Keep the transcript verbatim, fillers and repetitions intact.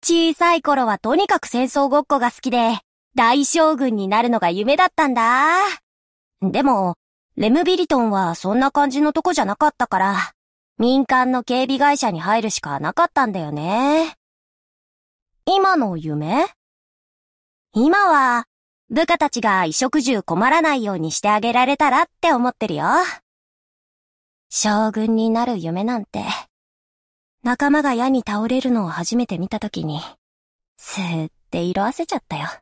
小さい頃はとにかく戦争ごっこが好きで、大将軍になるのが夢だったんだ。でも、レムビリトンはそんな感じのとこじゃなかったから、民間の警備会社に入るしかなかったんだよね。今の夢？今は、部下たちが衣食住困らないようにしてあげられたらって思ってるよ。将軍になる夢なんて、仲間が矢に倒れるのを初めて見たときに、スーって色褪せちゃったよ。